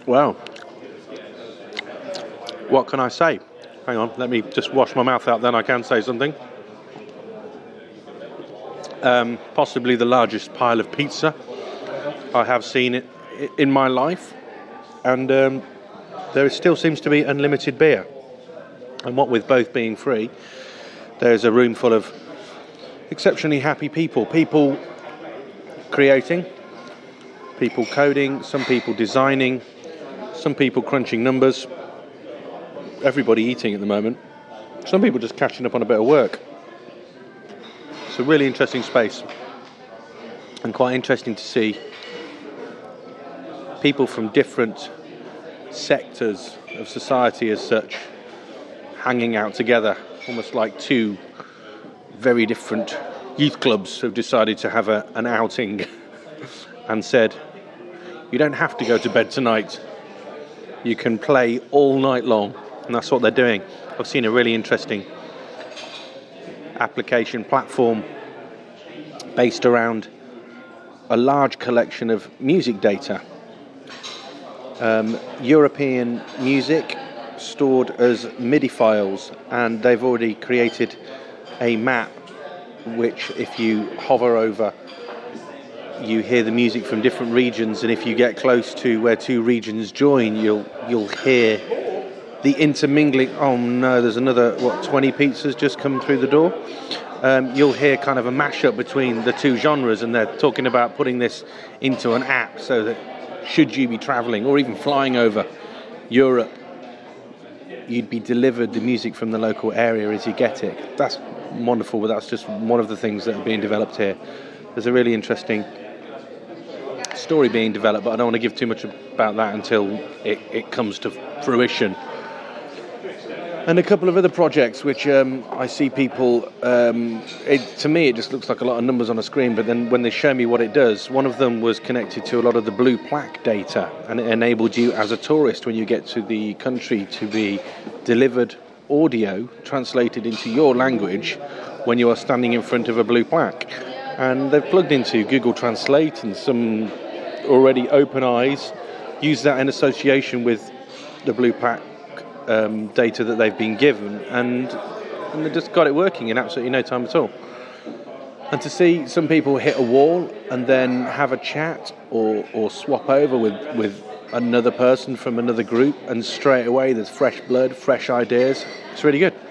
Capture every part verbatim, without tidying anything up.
Well, what can I say? Hang on, let me just wash my mouth out, then I can say something. Um, possibly the largest pile of pizza I have seen it in my life, and um, there still seems to be unlimited beer. And what with both being free, there's a room full of exceptionally happy people. People creating, people coding, some people designing, some people crunching numbers, everybody eating at the moment, some people just catching up on a bit of work. It's a really interesting space, and quite interesting to see people from different sectors of society as such hanging out together, almost like two very different youth clubs have decided to have a, an outing and said, you don't have to go to bed tonight, you can play all night long. And that's what they're doing. I've seen a really interesting application platform based around a large collection of music data. Um, European music stored as MIDI files, and they've already created a map which, if you hover over, you hear the music from different regions, and if you get close to where two regions join, you'll you'll hear the intermingling. Oh no, there's another, what, twenty pizzas just come through the door. Um, you'll hear kind of a mashup between the two genres, and they're talking about putting this into an app so that should you be travelling or even flying over Europe, you'd be delivered the music from the local area as you get it. That's wonderful, but that's just one of the things that are being developed here. There's a really interesting story being developed, but I don't want to give too much about that until it, it comes to fruition. And a couple of other projects which um, I see people, um, it, to me it just looks like a lot of numbers on a screen, but then when they show me what it does, one of them was connected to a lot of the blue plaque data, and it enabled you as a tourist when you get to the country to be delivered audio translated into your language when you are standing in front of a blue plaque. And they've plugged into Google Translate, and some already open eyes use that in association with the blue plaque um, data that they've been given, and, and they just got it working in absolutely no time at all. And to see some people hit a wall and then have a chat or, or swap over with, with another person from another group, and straight away there's fresh blood, fresh ideas. It's really good.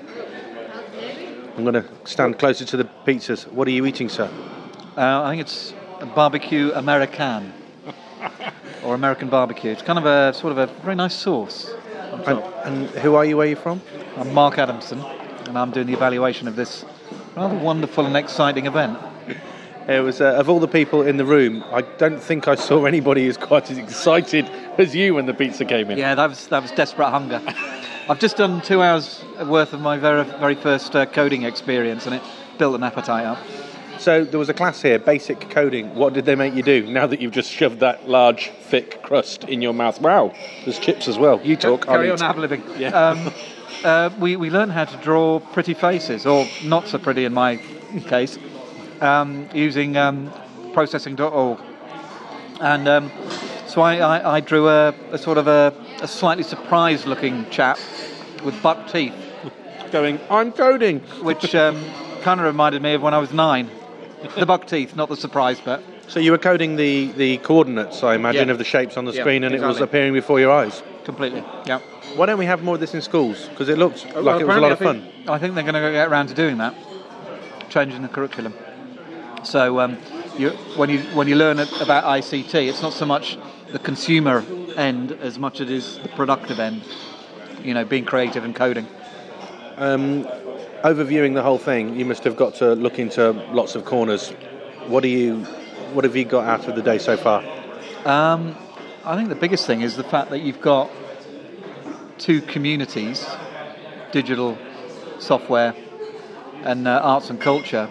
I'm going to stand closer to the pizzas. What are you eating, sir? Uh, I think it's a barbecue American, or American barbecue. It's kind of a sort of a very nice sauce. And, and who are you? Where are you from? I'm Mark Adamson, and I'm doing the evaluation of this rather wonderful and exciting event. It was uh, of all the people in the room, I don't think I saw anybody as quite as excited as you when the pizza came in. Yeah, that was that was desperate hunger. I've just done two hours worth of my very very first uh, coding experience, and it built an appetite up. So there was a class here, basic coding. What did they make you do now that you've just shoved that large, thick crust in your mouth? Wow, there's chips as well. You talk. Carry I'll on, eat. have a living. Yeah. Um, uh, we, we learned how to draw pretty faces, or not so pretty in my case, um, using um, processing dot org. And um, so I, I, I drew a, a sort of a, a slightly surprised-looking chap with buck teeth. Going, I'm coding. Which um, kind of reminded me of when I was nine. The buck teeth, not the surprise bit. So you were coding the, the coordinates, I imagine, Yeah. of the shapes on the Yeah, screen, and exactly. it was appearing before your eyes. Completely, yeah. Why don't we have more of this in schools? Because it looked like Well, it was a lot of apparently fun. I think, I think they're going to get around to doing that, changing the curriculum. So um, you, when you when you learn about I C T, it's not so much the consumer end as much as it is the productive end. You know, being creative and coding. Um, overviewing the whole thing, you must have got to look into lots of corners. What do you, what have you got out of the day so far? Um, I think the biggest thing is the fact that you've got two communities, digital software and uh, arts and culture,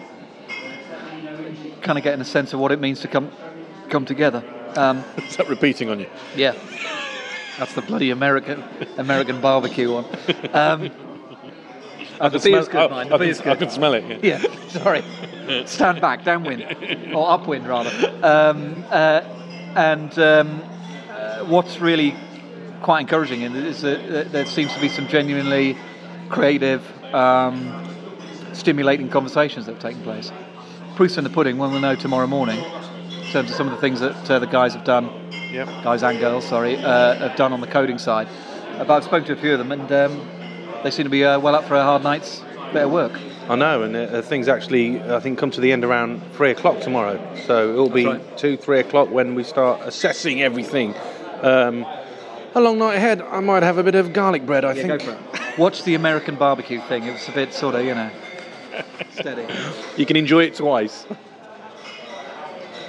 kind of getting a sense of what it means to come come together. Um, Is that repeating on you? yeah, that's the bloody American American barbecue one. Um, I the can beer's smell- good, oh, mine. I The can- beer's I good. can smell it. Yeah. Yeah, sorry. Stand back, downwind. Or upwind, rather. Um, uh, and um, uh, what's really quite encouraging is that there seems to be some genuinely creative, um, stimulating conversations that have taken place. Proof's in the pudding when we'll know tomorrow morning in terms of some of the things that uh, the guys have done, yep. guys and girls, sorry, uh, have done on the coding side. Uh, but I've spoken to a few of them, and um, they seem to be uh, well up for a hard night's bit of work. I know, and uh, things actually, I think, come to the end around three o'clock tomorrow. So it'll be right. two, three o'clock when we start assessing everything. Um, a long night ahead. I might have a bit of garlic bread, I yeah, think. Go for it. Watch the American barbecue thing. It was a bit sort of, you know, steady. You can enjoy it twice.